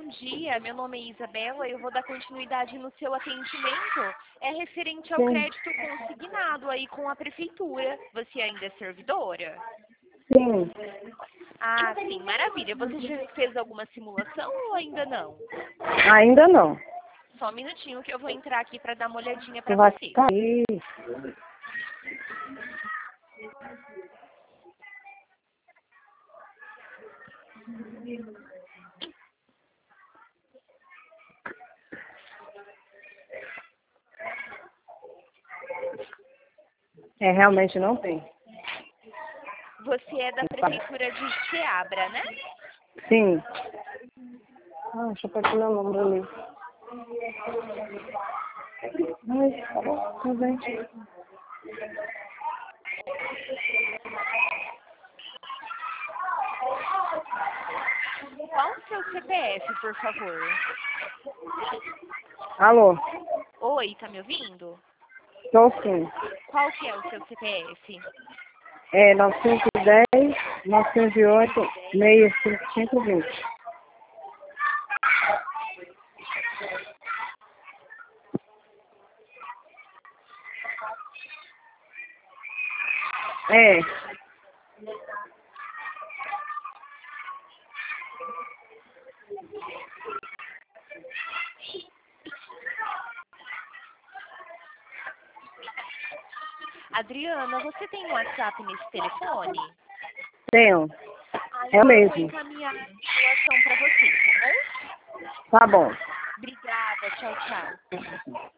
dia, meu nome é Isabela e eu vou dar continuidade no seu atendimento. É referente ao Sim, crédito consignado aí com a prefeitura. Você ainda é servidora? sim. Ah, sim, maravilha. Você já fez alguma simulação ou ainda não? Ainda não. Só um minutinho que eu vou entrar aqui para dar uma olhadinha Tu para vai você. cair. É, realmente não tem. Você é da prefeitura de Ceabra, né? Sim. Ah, deixa eu pegar meu número ali. Ai, tá bom, tá bem. Qual o seu CPF, por favor? Alô, Oi, tá me ouvindo? tô sim. Qual que é o seu CPF? É 910, 908, 6520. É, Adriana, você tem um WhatsApp nesse telefone? tenho. Ah, É o então eu vou mesmo. encaminhar a simulação para você, tá bom? Tá bom. Obrigada, tchau, tchau.